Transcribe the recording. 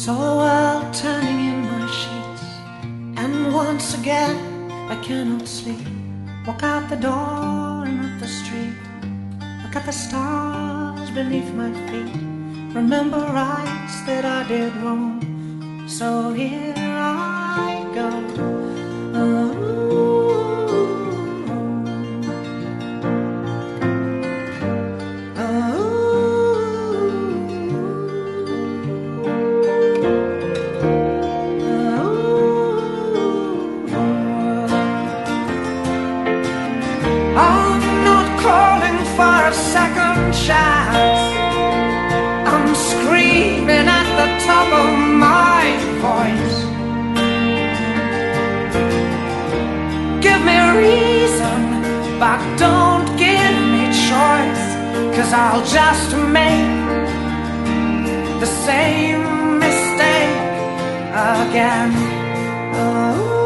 Saw the world turning in my sheets, and once again I cannot sleep. Walk out the door and up the street, look at the stars beneath my feet. Remember rights that I did wrong, so here I go. I'm not calling for a second chance, I'm screaming at the top of my voice. Give me reason, but don't give me choice, 'cause I'll just make the same mistake again. Oh.